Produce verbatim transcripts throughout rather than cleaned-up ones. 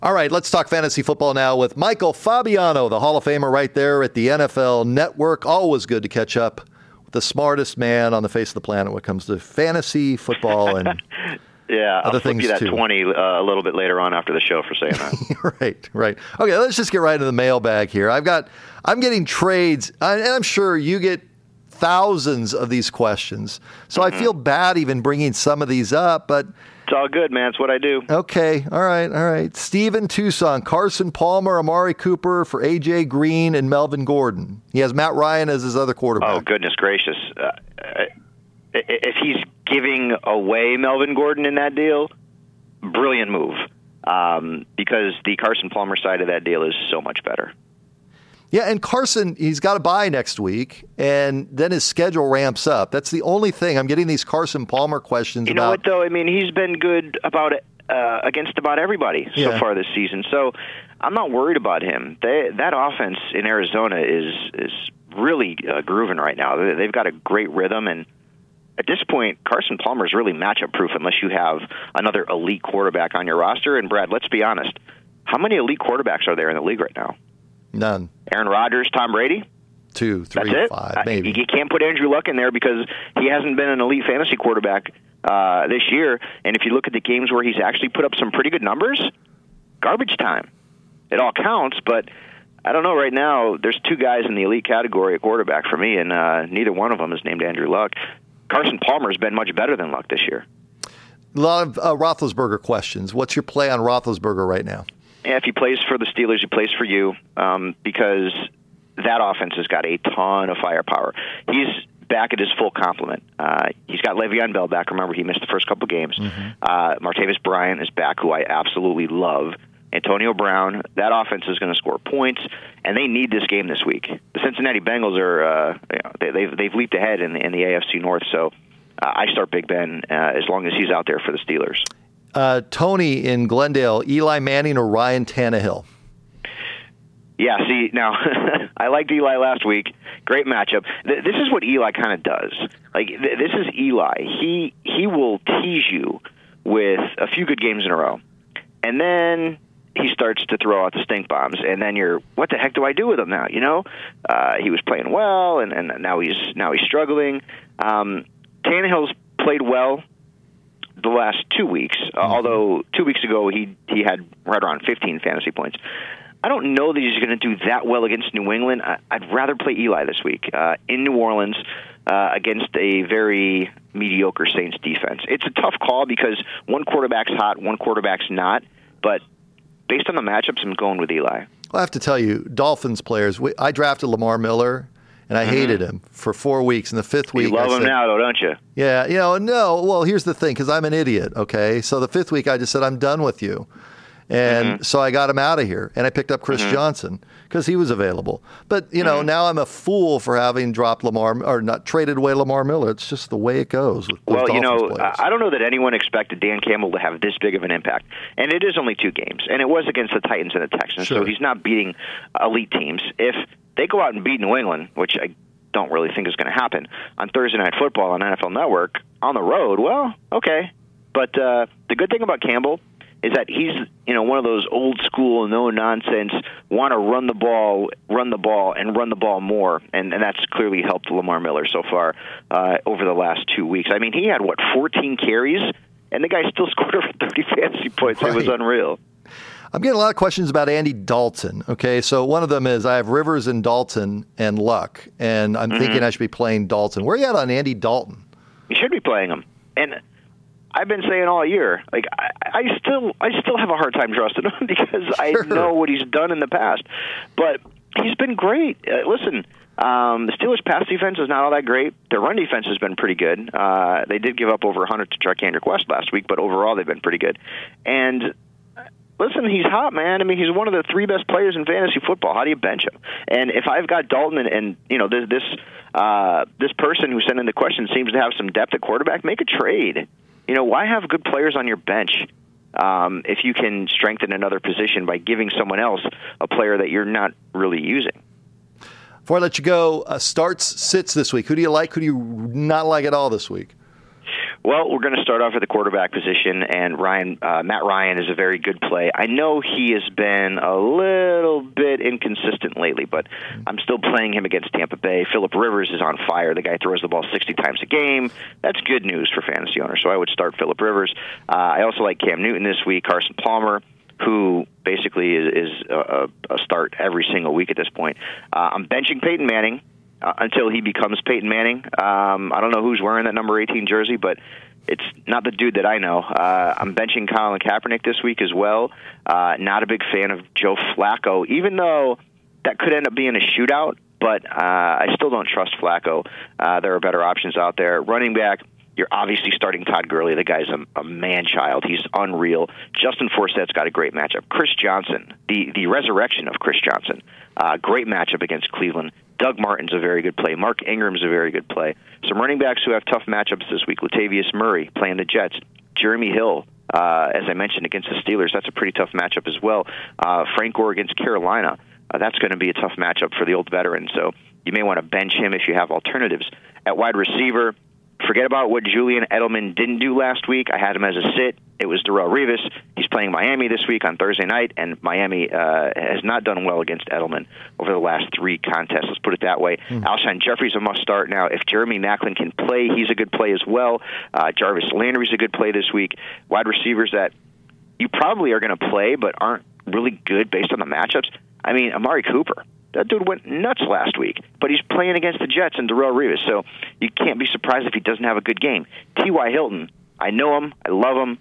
All right, let's talk fantasy football now with Michael Fabiano, the Hall of Famer right there at the N F L Network. Always good to catch up with the smartest man on the face of the planet when it comes to fantasy football and yeah, other I'll flip things you that too. twenty uh, a little bit later on after the show for saying that. Right, right. Okay, let's just get right into the mailbag here. I've got, I'm getting trades, and I'm sure you get thousands of these questions. So mm-hmm. I feel bad even bringing some of these up, but it's all good, man. It's what I do. Okay. All right. All right. Steven Tucson, Carson Palmer, Amari Cooper for A J Green and Melvin Gordon. He has Matt Ryan as his other quarterback. Oh, goodness gracious. Uh, if he's giving away Melvin Gordon in that deal, brilliant move. Um, because the Carson Palmer side of that deal is so much better. Yeah, and Carson, he's got a bye next week, and then his schedule ramps up. That's the only thing. I'm getting these Carson Palmer questions you about. You know what, though? I mean, he's been good about it, uh, against about everybody yeah. so far this season. So I'm not worried about him. They, that offense in Arizona is is really uh, grooving right now. They've got a great rhythm, and at this point, Carson Palmer is really matchup-proof unless you have another elite quarterback on your roster. And, Brad, let's be honest. How many elite quarterbacks are there in the league right now? None. Aaron Rodgers, Tom Brady? Two, three, That's it. five, maybe. Uh, you can't put Andrew Luck in there because he hasn't been an elite fantasy quarterback uh, this year. And if you look at the games where he's actually put up some pretty good numbers, garbage time. It all counts, but I don't know. Right now, there's two guys in the elite category at quarterback for me, and uh, neither one of them is named Andrew Luck. Carson Palmer's been much better than Luck this year. A lot of uh, Roethlisberger questions. What's your play on Roethlisberger right now? Yeah, if he plays for the Steelers, he plays for you um, because that offense has got a ton of firepower. He's back at his full complement. Uh, he's got Le'Veon Bell back. Remember, he missed the first couple games. Mm-hmm. Uh, Martavis Bryant is back, who I absolutely love. Antonio Brown, that offense is going to score points, and they need this game this week. The Cincinnati Bengals are uh, you know, they, they've they've leaped ahead in the, in the A F C North. So uh, I start Big Ben uh, as long as he's out there for the Steelers. Uh, Tony in Glendale, Eli Manning or Ryan Tannehill? Yeah, see, now, I liked Eli last week. Great matchup. Th- this is what Eli kind of does. Like, th- this is Eli. He he will tease you with a few good games in a row. And then he starts to throw out the stink bombs, and then you're, what the heck do I do with him now? You know, uh, he was playing well, and, and now he's now he's struggling. Um, Tannehill's played well the last two weeks, uh, mm-hmm. although two weeks ago he he had right around fifteen fantasy points. I don't know that he's going to do that well against New England. I, I'd rather play Eli this week uh, in New Orleans uh, against a very mediocre Saints defense. It's a tough call because one quarterback's hot, one quarterback's not, but based on the matchups, I'm going with Eli. Well, I have to tell you, Dolphins players, we, I drafted Lamar Miller, and I mm-hmm. hated him for four weeks. In the fifth week, you love I him said, now, though, don't you? Yeah, you know, no. Well, here's the thing, because I'm an idiot, okay? So the fifth week, I just said, I'm done with you. And mm-hmm. so I got him out of here, and I picked up Chris mm-hmm. Johnson because he was available. But, you know, mm-hmm. now I'm a fool for having dropped Lamar, or not traded away Lamar Miller. It's just the way it goes with those Well, you know, players. I don't know that anyone expected Dan Campbell to have this big of an impact. And it is only two games, and it was against the Titans and the Texans, sure. so he's not beating elite teams. If they go out and beat New England, which I don't really think is going to happen, on Thursday Night Football on N F L Network, on the road, well, okay. But uh, the good thing about Campbell is that he's, you know, one of those old school, no nonsense, want to run the ball, run the ball, and run the ball more, and, and that's clearly helped Lamar Miller so far uh, over the last two weeks. I mean, he had what fourteen carries, and the guy still scored over thirty fantasy points. Right. It was unreal. I'm getting a lot of questions about Andy Dalton. Okay, so one of them is I have Rivers and Dalton and Luck, and I'm mm-hmm. thinking I should be playing Dalton. Where are you at on Andy Dalton? You should be playing him, and I've been saying all year, like I, I still, I still have a hard time trusting him because sure. I know what he's done in the past. But he's been great. Uh, listen, um, the Steelers' pass defense is not all that great. Their run defense has been pretty good. Uh, they did give up over one hundred to Charkandrick West last week, but overall they've been pretty good. And listen, he's hot, man. I mean, he's one of the three best players in fantasy football. How do you bench him? And if I've got Dalton and, and you know this this uh, this person who sent in the question seems to have some depth at quarterback, make a trade. You know, why have good players on your bench um, if you can strengthen another position by giving someone else a player that you're not really using? Before I let you go, uh, starts, sits this week. Who do you like? Who do you not like at all this week? Well, we're going to start off at the quarterback position, and Ryan, uh, Matt Ryan is a very good play. I know he has been a little bit inconsistent lately, but I'm still playing him against Tampa Bay. Phillip Rivers is on fire. The guy throws the ball sixty times a game. That's good news for fantasy owners, so I would start Phillip Rivers. Uh, I also like Cam Newton this week, Carson Palmer, who basically is, is a, a start every single week at this point. Uh, I'm benching Peyton Manning. Uh, until he becomes Peyton Manning. Um, I don't know who's wearing that number eighteen jersey, but it's not the dude that I know. Uh, I'm benching Colin Kaepernick this week as well. Uh, not a big fan of Joe Flacco, even though that could end up being a shootout, but uh, I still don't trust Flacco. Uh, there are better options out there. Running back, you're obviously starting Todd Gurley. The guy's a, a man-child. He's unreal. Justin Forsett's got a great matchup. Chris Johnson, the, the resurrection of Chris Johnson, uh, great matchup against Cleveland. Doug Martin's a very good play. Mark Ingram's a very good play. Some running backs who have tough matchups this week. Latavius Murray playing the Jets. Jeremy Hill, uh, as I mentioned, against the Steelers. That's a pretty tough matchup as well. Uh, Frank Gore against Carolina. Uh, that's going to be a tough matchup for the old veteran. So you may want to bench him if you have alternatives. At wide receiver, forget about what Julian Edelman didn't do last week. I had him as a sit. It was Darrelle Revis. He's playing Miami this week on Thursday night, and Miami uh, has not done well against Edelman over the last three contests. Let's put it that way. Mm. Alshon Jeffrey's a must-start now. If Jeremy Maclin can play, he's a good play as well. Uh, Jarvis Landry's a good play this week. Wide receivers that you probably are going to play but aren't really good based on the matchups. I mean, Amari Cooper. That dude went nuts last week, but he's playing against the Jets and Darrelle Revis, so you can't be surprised if he doesn't have a good game. T Y. Hilton, I know him. I love him.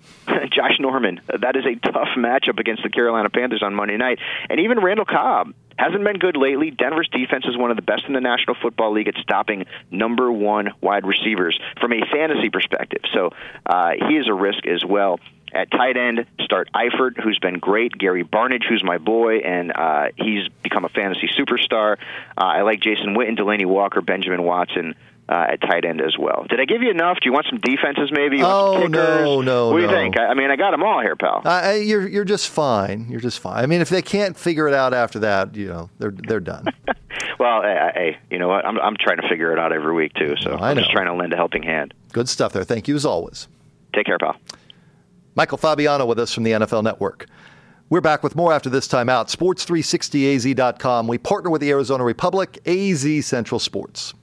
Josh Norman, that is a tough matchup against the Carolina Panthers on Monday night. And even Randall Cobb hasn't been good lately. Denver's defense is one of the best in the National Football League at stopping number one wide receivers from a fantasy perspective. So uh, he is a risk as well. At tight end, start Eifert, who's been great. Gary Barnidge, who's my boy, and uh, he's become a fantasy superstar. Uh, I like Jason Witten, Delaney Walker, Benjamin Watson uh, at tight end as well. Did I give you enough? Do you want some defenses maybe? You oh, want some no, no, What do no. you think? I, I mean, I got them all here, pal. Uh, you're you're just fine. You're just fine. I mean, if they can't figure it out after that, you know, they're they're done. Well, hey, hey, you know what? I'm I'm trying to figure it out every week, too, so oh, I I'm know. just trying to lend a helping hand. Good stuff there. Thank you as always. Take care, pal. Michael Fabiano with us from the N F L Network. We're back with more after this time out. sports three sixty A Z dot com. We partner with the Arizona Republic, A Z Central Sports.